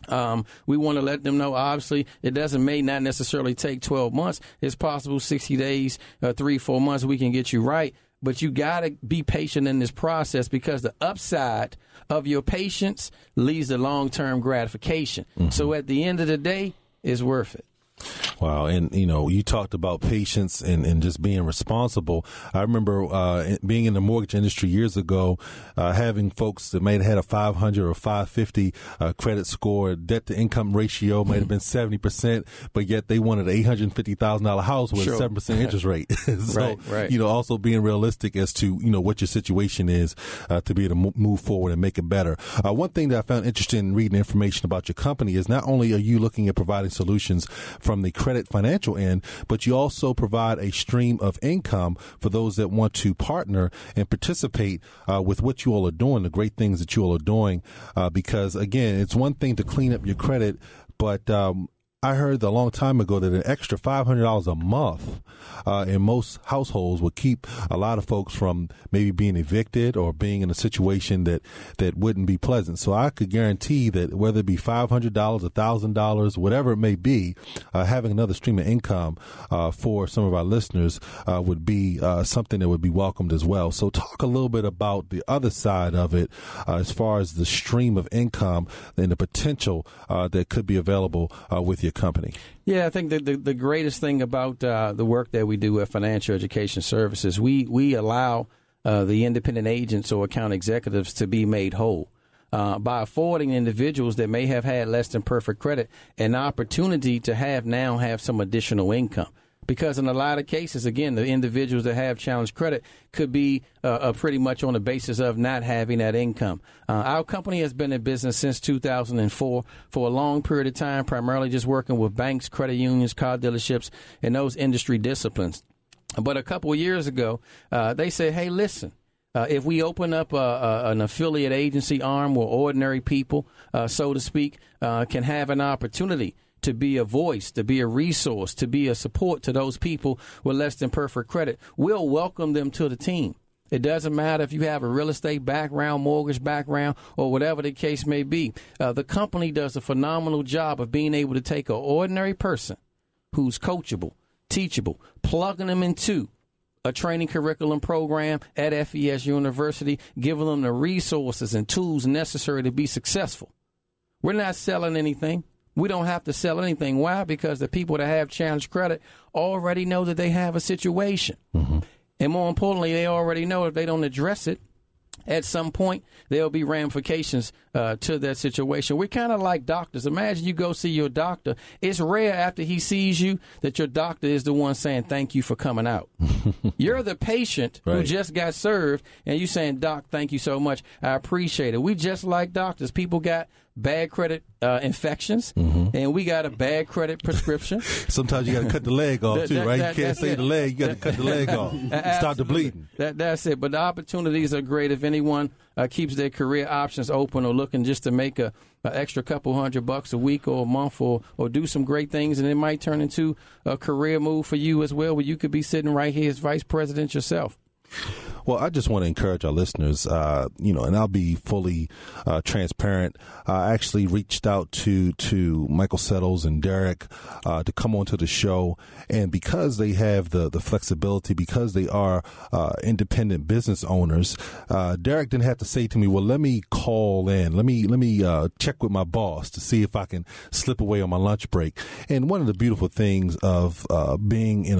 We want to let them know, obviously, may not necessarily take 12 months. It's possible 60 days, 3-4 months, we can get you right. But you got to be patient in this process, because the upside of your patience leads to long-term gratification. Mm-hmm. So at the end of the day, it's worth it.
Wow. And, you talked about patience and just being responsible. I remember being in the mortgage industry years ago, having folks that may have had a 500 or 550 credit score, debt to income ratio might have been 70%, but yet they wanted an $850,000 house with a 7% interest rate. So, right. Also being realistic as to, what your situation is to be able to move forward and make it better. One thing that I found interesting in reading information about your company is not only are you looking at providing solutions from the credit financial end, but you also provide a stream of income for those that want to partner and participate with what you all are doing, the great things that you all are doing, because, again, it's one thing to clean up your credit, but I heard a long time ago that an extra $500 a month in most households would keep a lot of folks from maybe being evicted or being in a situation that wouldn't be pleasant. So I could guarantee that whether it be $500, $1,000, whatever it may be, having another stream of income for some of our listeners would be something that would be welcomed as well. So talk a little bit about the other side of it as far as the stream of income and the potential that could be available with your company.
Yeah, I think the greatest thing about the work that we do at Financial Education Services, we allow the independent agents or account executives to be made whole by affording individuals that may have had less than perfect credit an opportunity to have some additional income. Because in a lot of cases, again, the individuals that have challenged credit could be pretty much on the basis of not having that income. Our company has been in business since 2004 for a long period of time, primarily just working with banks, credit unions, car dealerships, and those industry disciplines. But a couple of years ago, they said, hey, listen, if we open up an affiliate agency arm where ordinary people, so to speak, can have an opportunity to be a voice, to be a resource, to be a support to those people with less than perfect credit, we'll welcome them to the team. It doesn't matter if you have a real estate background, mortgage background, or whatever the case may be. The company does a phenomenal job of being able to take an ordinary person who's coachable, teachable, plugging them into a training curriculum program at FES University, giving them the resources and tools necessary to be successful. We're not selling anything. We don't have to sell anything. Why? Because the people that have challenged credit already know that they have a situation. Mm-hmm. And more importantly, they already know if they don't address it, at some point, there'll be ramifications to that situation. We're kind of like doctors. Imagine you go see your doctor. It's rare after he sees you that your doctor is the one saying, thank you for coming out. You're the patient who just got served, and you saying, Doc, thank you so much. I appreciate it. We just like doctors. People got bad credit infections, and we got a bad credit prescription.
Sometimes you got to cut the leg off, too, right? You can't save the leg. You got to cut the leg off. Stop the bleeding.
That's it. But the opportunities are great if anyone keeps their career options open or looking just to make an extra couple $100 a week or a month or do some great things, and it might turn into a career move for you as well, where you could be sitting right here as vice president yourself.
Well, I just want to encourage our listeners, and I'll be fully transparent. I actually reached out to Michael Settles and Derek to come onto the show. And because they have the flexibility, because they are independent business owners, Derek didn't have to say to me, well, let me call in. Let me check with my boss to see if I can slip away on my lunch break. And one of the beautiful things of being in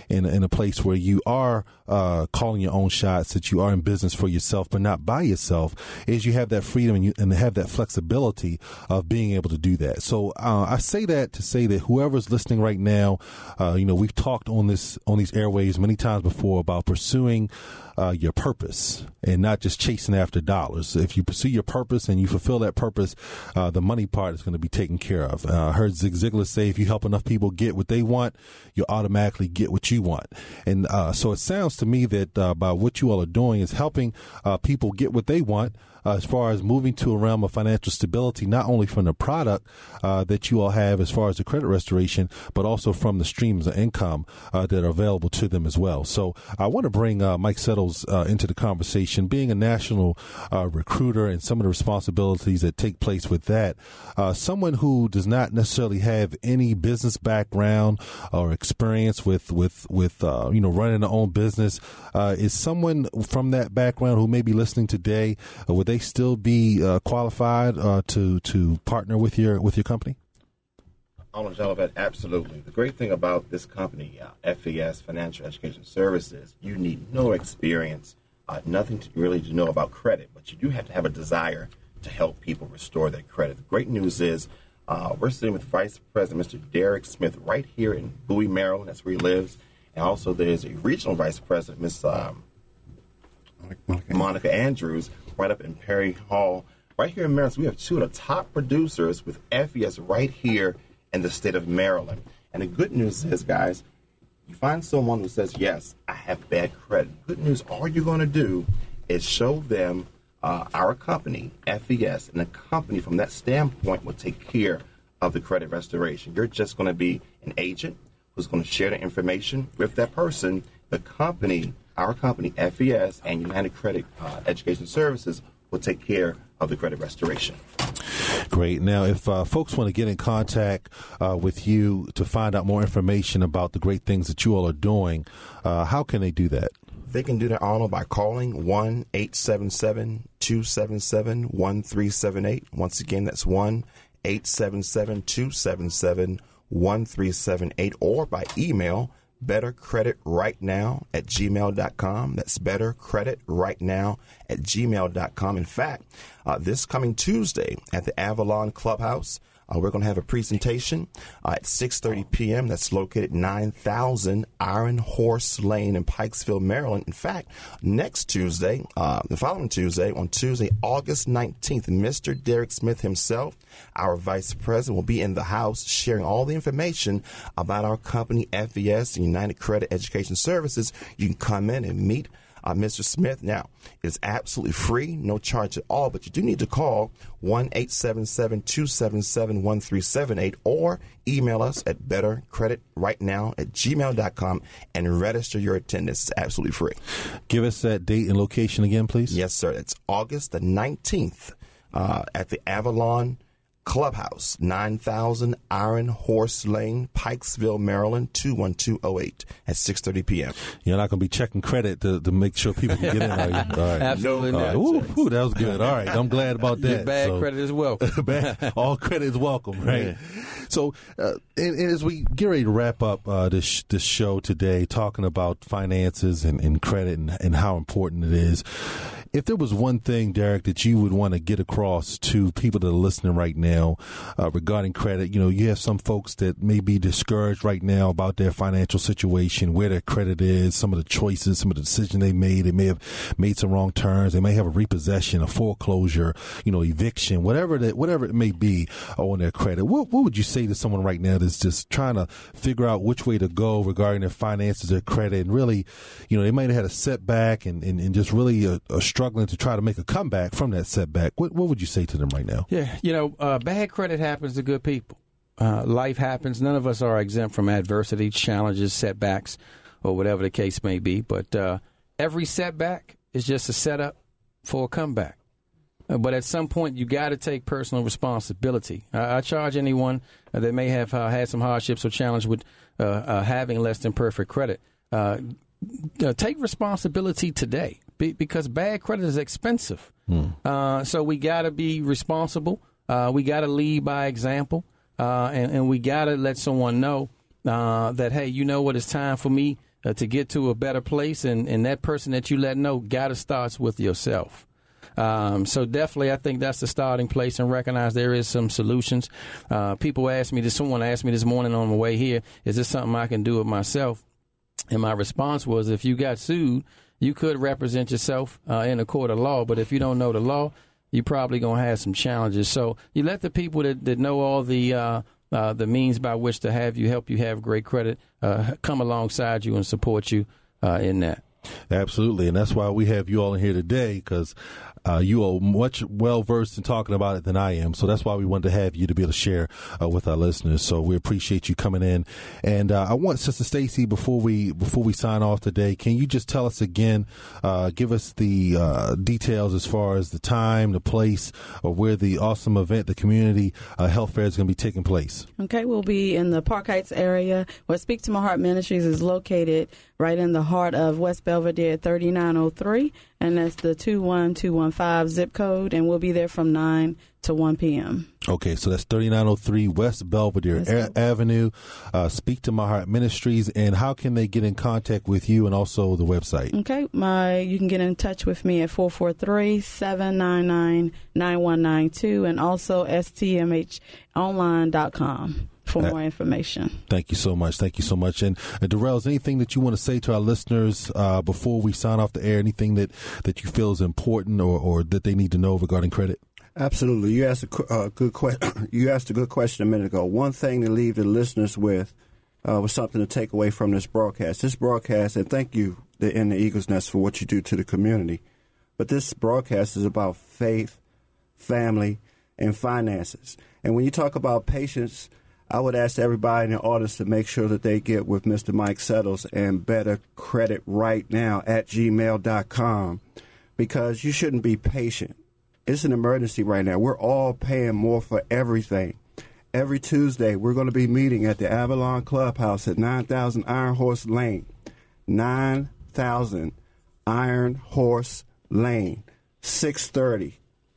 a place where you are calling your own shots, that you are in business for yourself, but not by yourself, is you have that freedom and have that flexibility of being able to do that. So I say that to say that whoever's listening right now, we've talked on these airwaves many times before about pursuing your purpose and not just chasing after dollars. If you pursue your purpose and you fulfill that purpose, the money part is going to be taken care of. I heard Zig Ziglar say, if you help enough people get what they want, you'll automatically get what you want. And so it sounds to me that by what you all are doing is helping people get what they want, as far as moving to a realm of financial stability, not only from the product that you all have as far as the credit restoration, but also from the streams of income that are available to them as well. So I want to bring Mike Settles into the conversation. Being a national recruiter and some of the responsibilities that take place with that, someone who does not necessarily have any business background or experience with running their own business, is someone from that background who may be listening today, would they still be qualified to partner with your company?
Arnold Jolivet, absolutely. The great thing about this company, FES Financial Education Services, you need no experience, nothing to know about credit, but you do have to have a desire to help people restore their credit. The great news is we're sitting with Vice President Mr. Derek Smith right here in Bowie, Maryland. That's where he lives. And also there's a regional Vice President, Miss Monica Andrews, right up in Perry Hall, right here in Maryland. So we have two of the top producers with FES right here in the state of Maryland. And the good news is, guys, you find someone who says, yes, I have bad credit. Good news, all you're going to do is show them our company, FES, and the company from that standpoint will take care of the credit restoration. You're just going to be an agent who's going to share the information with that person. The company, our company, FES, and United Credit Education Services will take care of the credit restoration.
Great. Now, if folks want to get in contact with you to find out more information about the great things that you all are doing, how can they do that?
They can do that all by calling 1-877-277-1378. Once again, that's 1-877-277-1378, or by email, bettercreditrightnow@gmail.com. That's bettercreditrightnow@gmail.com. In fact, this coming Tuesday at the Avalon Clubhouse, we're going to have a presentation at 6:30 p.m. That's located 9000 Iron Horse Lane in Pikesville, Maryland. In fact, next Tuesday, the following Tuesday, on Tuesday, August 19th, Mr. Derek Smith himself, our vice president, will be in the house sharing all the information about our company, FES, and United Credit Education Services. You can come in and meet Mr. Smith. Now, it's absolutely free, no charge at all, but you do need to call 1-877-277-1378 or email us at bettercreditrightnow@gmail.com and register your attendance. It's absolutely free.
Give us that date and location again, please.
Yes, sir. It's August the 19th at the Avalon Clubhouse, 9000 Iron Horse Lane, Pikesville, Maryland, 21208 at 6:30 p.m.
You're not going to be checking credit to make sure people can get in, are you? All right.
Absolutely not.
Ooh, that was good. All right. I'm glad about that.
Your bad credit is welcome.
All credit is welcome, right? Yeah. So, and as we get ready to wrap up this show today, talking about finances and credit and how important it is, if there was one thing, Derek, that you would want to get across to people that are listening right now regarding credit, you have some folks that may be discouraged right now about their financial situation, where their credit is, some of the choices, some of the decisions they made. They may have made some wrong turns. They may have a repossession, a foreclosure, eviction, whatever it may be on their credit. What would you say to someone right now that's just trying to figure out which way to go regarding their finances, their credit, and really, they might have had a setback and just really struggling to try to make a comeback from that setback? What would you say to them right now?
Yeah, bad credit happens to good people. Life happens. None of us are exempt from adversity, challenges, setbacks, or whatever the case may be. But every setback is just a setup for a comeback. But at some point, you got to take personal responsibility. I charge anyone that may have had some hardships or challenge with having less than perfect credit. Take responsibility today, because bad credit is expensive. So we got to be responsible. We got to lead by example, and we got to let someone know that, hey, you know what, it's time for me to get to a better place, and that person that you let know got to start with yourself. So definitely, I think that's the starting place, and recognize there is some solutions. Someone asked me this morning on my way here, is this something I can do it myself? And my response was, if you got sued, you could represent yourself in a court of law, but if you don't know the law, you're probably going to have some challenges. So you let the people that know all the means by which to help you have great credit come alongside you and support you in that.
Absolutely, and that's why we have you all in here today, because you are much well-versed in talking about it than I am. So that's why we wanted to have you to be able to share with our listeners. So we appreciate you coming in. And I want Sister Stacy, before we sign off today, can you just tell us again, give us the details as far as the time, the place, or where the awesome event, the community health fair, is going to be taking place?
Okay, we'll be in the Park Heights area, where Speak to My Heart Ministries is located, right in the heart of West Belvedere, 3903, and that's the 21215 zip code, and we'll be there from 9 to 1 p.m.
Okay, so that's 3903 West Belvedere Avenue. Speak to My Heart Ministries. And how can they get in contact with you, and also the website? Okay,
you can get in touch with me at 443-799-9192, and also stmhonline.com. for more information.
Thank you so much. Thank you so much. And Darrell, is anything that you want to say to our listeners before we sign off the air? Anything that you feel is important or that they need to know regarding credit?
Absolutely. You asked a good question. You asked a good question a minute ago. One thing to leave the listeners with was something to take away from this broadcast. This broadcast, and thank you in the Eagles Nest for what you do to the community. But this broadcast is about faith, family, in finances. And when you talk about patience, I would ask everybody in the audience to make sure that they get with Mr. Mike Settles and Better Credit right now at gmail.com, because you shouldn't be patient. It's an emergency right now. We're all paying more for everything. Every Tuesday, we're going to be meeting at the Avalon Clubhouse at 9000 Iron Horse Lane. 9000 Iron Horse Lane, 6:30.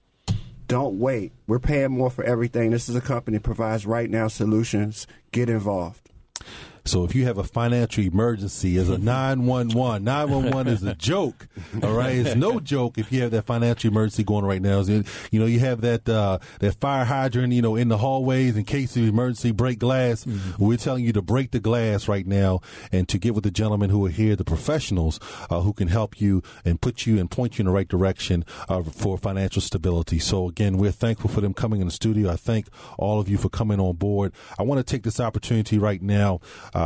Don't wait. We're paying more for everything. This is a company that provides right now solutions. Get involved.
So if you have a financial emergency, it's a 911. 911 is a joke, all right? It's no joke if you have that financial emergency going right now. You know, you have that fire hydrant, you know, in the hallways in case of emergency, break glass. Mm-hmm. We're telling you to break the glass right now and to get with the gentlemen who are here, the professionals who can help you and put you and point you in the right direction for financial stability. So, again, we're thankful for them coming in the studio. I thank all of you for coming on board. I want to take this opportunity right now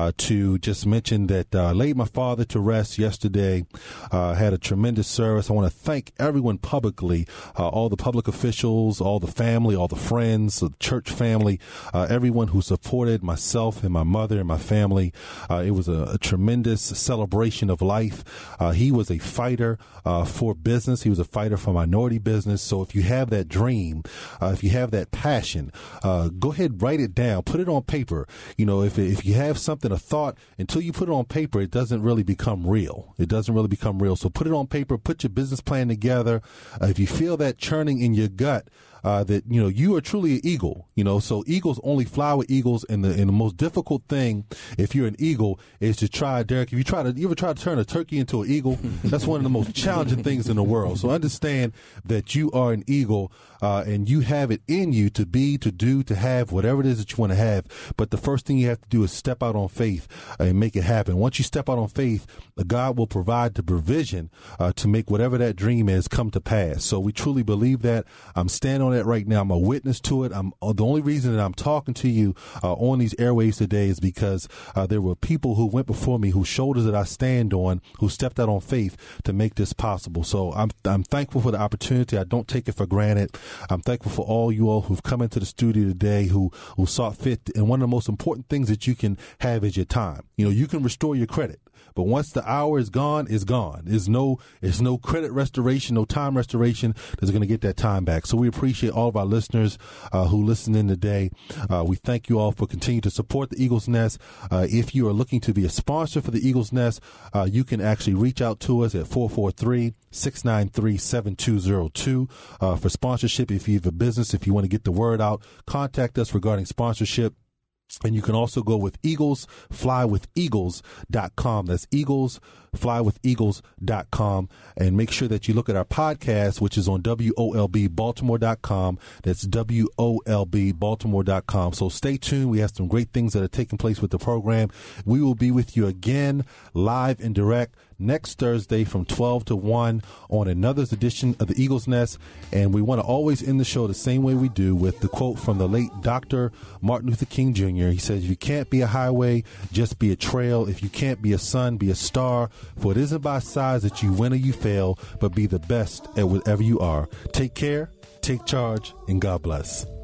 to just mention that laid my father to rest yesterday, had a tremendous service. I want to thank everyone publicly, all the public officials, all the family, all the friends, the church family, everyone who supported myself and my mother and my family. It was a tremendous celebration of life. He was a fighter for business. He was a fighter for minority business. So if you have that dream, if you have that passion, go ahead, write it down, put it on paper. You know, if you have something, a thought, until you put it on paper, it doesn't really become real. It doesn't really become real. So put it on paper, put your business plan together. If you feel that churning in your gut, that, you know, you are truly an eagle, you know, so eagles only fly with eagles. And the most difficult thing, if you're an eagle, is to try, Derek, you ever try to turn a turkey into an eagle? That's one of the most challenging things in the world. So understand that you are an eagle, and you have it in you to be, to do, to have whatever it is that you want to have. But the first thing you have to do is step out on faith and make it happen. Once you step out on faith, God will provide the provision to make whatever that dream is come to pass. So we truly believe that. I'm standing on that right now. I'm a witness to it. The only reason that I'm talking to you on these airwaves today is because there were people who went before me, whose shoulders that I stand on, who stepped out on faith to make this possible. So I'm thankful for the opportunity. I don't take it for granted. I'm thankful for all you all who've come into the studio today, who saw fit. And one of the most important things that you can have is your time. You know, you can restore your credit, but once the hour is gone, it's gone. There's no credit restoration, no time restoration that's going to get that time back. So we appreciate all of our listeners who listen in today. We thank you all for continuing to support the Eagles Nest. If you are looking to be a sponsor for the Eagles Nest, you can actually reach out to us at 443-693-7202 for sponsorship. If you have a business, if you want to get the word out, contact us regarding sponsorship. And you can also go with eaglesflywitheagles.com. That's eaglesflywitheagles.com. And make sure that you look at our podcast, which is on WOLBbaltimore.com. That's WOLBbaltimore.com. So stay tuned. We have some great things that are taking place with the program. We will be with you again, live and direct, next Thursday from 12 to 1 on another edition of the Eagles Nest. And we want to always end the show the same way we do, with the quote from the late Dr. Martin Luther King Jr. He says, "If you can't be a highway, just be a trail. If you can't be a sun, be a star. For it isn't by size that you win or you fail, but be the best at whatever you are." Take care, take charge, and God bless.